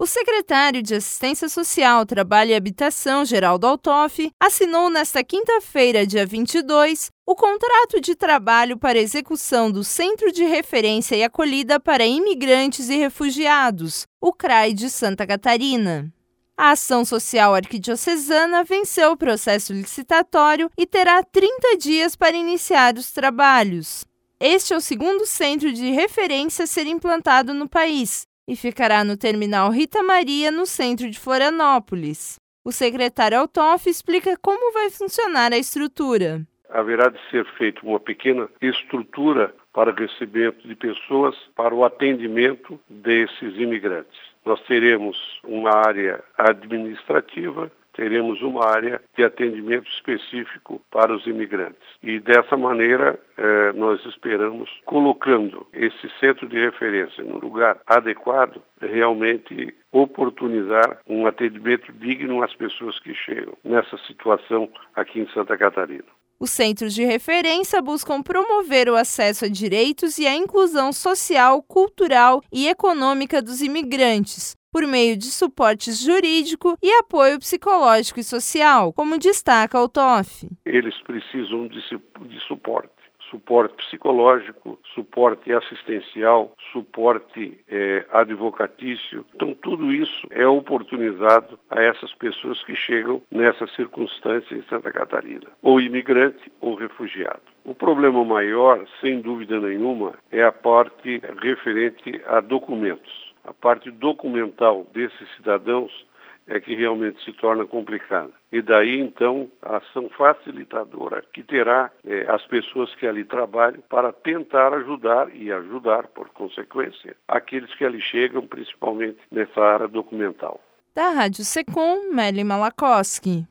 O secretário de Assistência Social, Trabalho e Habitação, Geraldo Altoff, assinou nesta quinta-feira, dia 22, o contrato de trabalho para execução do Centro de Referência e Acolhida para Imigrantes e Refugiados, o CRAI de Santa Catarina. A Ação Social Arquidiocesana venceu o processo licitatório e terá 30 dias para iniciar os trabalhos. Este é o segundo centro de referência a ser implantado no país e ficará no Terminal Rita Maria, no centro de Florianópolis. O secretário Altoff explica como vai funcionar a estrutura. Haverá de ser feita uma pequena estrutura para recebimento de pessoas para o atendimento desses imigrantes. Nós teremos uma área administrativa, teremos uma área de atendimento específico para os imigrantes. E dessa maneira, nós esperamos, colocando esse centro de referência no lugar adequado, realmente oportunizar um atendimento digno às pessoas que chegam nessa situação aqui em Santa Catarina. Os centros de referência buscam promover o acesso a direitos e a inclusão social, cultural e econômica dos imigrantes, por meio de suporte jurídico e apoio psicológico e social, como destaca Altoff. Eles precisam de suporte. Suporte psicológico, suporte assistencial, suporte advocatício. Então, tudo isso é oportunizado a essas pessoas que chegam nessa circunstância em Santa Catarina, ou imigrante ou refugiado. O problema maior, sem dúvida nenhuma, é a parte referente a documentos. A parte documental desses cidadãos é que realmente se torna complicada. E daí, então, a ação facilitadora que terá as pessoas que ali trabalham para tentar ajudar e ajudar, por consequência, aqueles que ali chegam, principalmente nessa área documental. Da Rádio Secom, Meli Malakoski.